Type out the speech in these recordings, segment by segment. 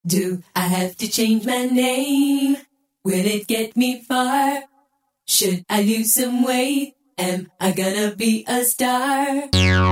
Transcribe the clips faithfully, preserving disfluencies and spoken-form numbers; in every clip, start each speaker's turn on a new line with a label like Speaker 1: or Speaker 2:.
Speaker 1: Do I have to change my name? Will it get me far? Should I lose some weight? Am I gonna be a star?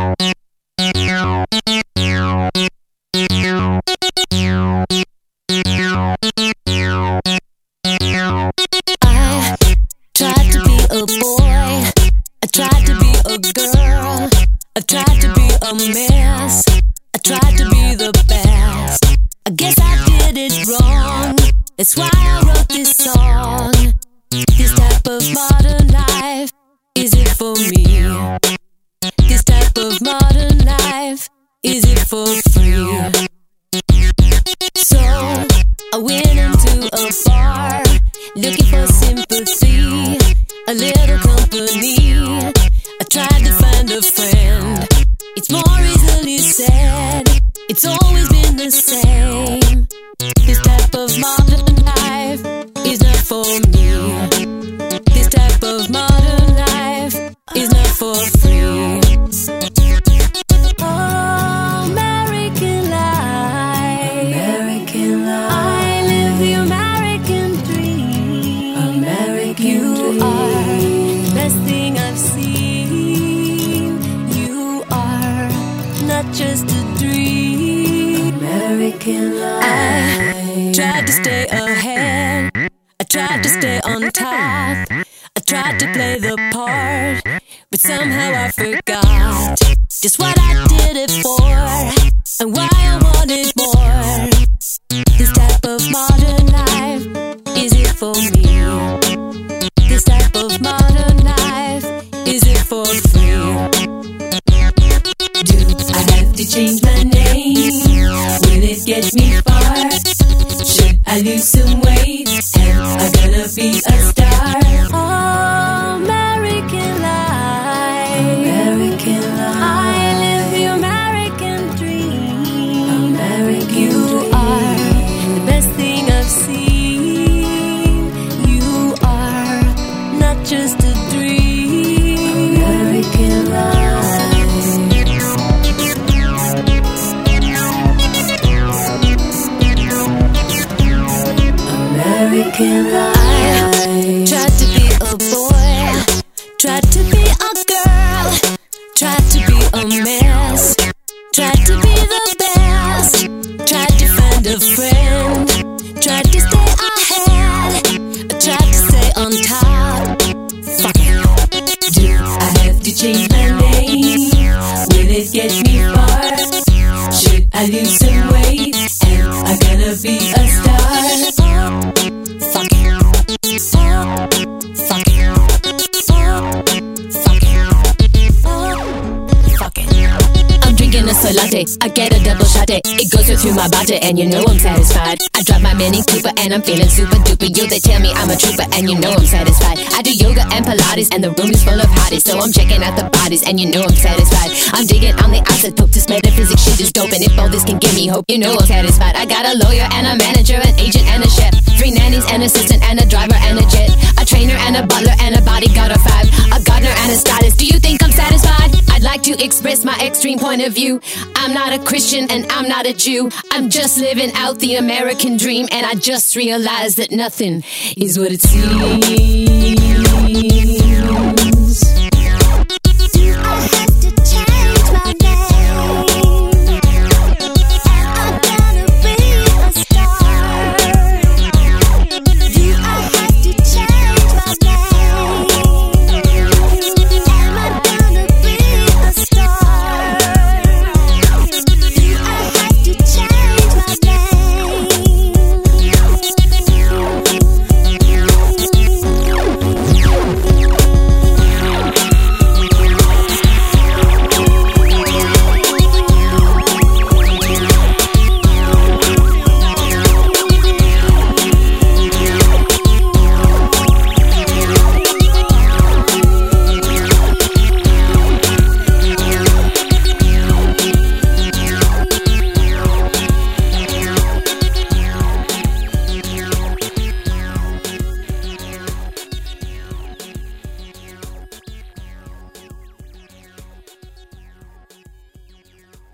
Speaker 2: I tried to be a boy, I tried to be a girl, I tried to be a mess, I tried to be the best. I guess I did it wrong, that's why I wrote this song. This type of modern life, is it for me? This type of modern life, is it for free? So I went into a bar, looking for sympathy, a little company. I tried to find a friend. It's more easily said, it's always been the same. This type of modern life is not for me. This type of modern life is not for free. Oh, American life,
Speaker 1: American life.
Speaker 2: I live the American dream.
Speaker 1: American
Speaker 2: You
Speaker 1: dream.
Speaker 2: are the best thing I've seen. You are not just a dream.
Speaker 1: American life.
Speaker 2: I tried to stay ahead, I tried to stay on top, I tried to play the part, but somehow I forgot just what I did it for, and why I wanted more. This type of modern life, is it for me? This type of modern life, is it for free?
Speaker 1: Do I have to change my name? Will it get me far? Should I lose some weight? Am I gonna be a star?
Speaker 2: Oh, American life,
Speaker 1: American life.
Speaker 2: I live the American dream.
Speaker 1: American
Speaker 2: You
Speaker 1: dream.
Speaker 2: are the best thing I've seen. You are not just a dream.
Speaker 1: American life. American life.
Speaker 2: I tried to be a boy, tried to be a girl, tried to be a mess, tried to be the best, tried to find a friend, tried to stay ahead, tried to stay on top. Fuck it.
Speaker 1: Do I have to change my name? Will it get me far? Should I lose some weight? Am I gonna be a star?
Speaker 2: Fuck it. Fuck it. Fuck it. Fuck it. I'm drinking a soy latte, I get a double shot it. It goes right through my body and you know I'm satisfied. I drive my Mini Cooper and I'm feeling super duper. You, they tell me I'm a trooper and you know I'm satisfied. I do yoga and Pilates and the room is full of hotties, so I'm checking out the bodies and you know I'm satisfied. I'm digging on the isotope, this metaphysics shit is dope, and if all this can give me hope, you know I'm satisfied. I got a lawyer and a manager, an agent and a chef, three nannies, an assistant and a driver and a jet, a trainer and a butler and a bodyguard of five, a gardener and a stylist. Do you think I'm satisfied? I'd like to express my extreme point of view. I'm not a Christian and I'm not a Jew. I'm just living out the American dream, and I just realized that nothing is what it seems.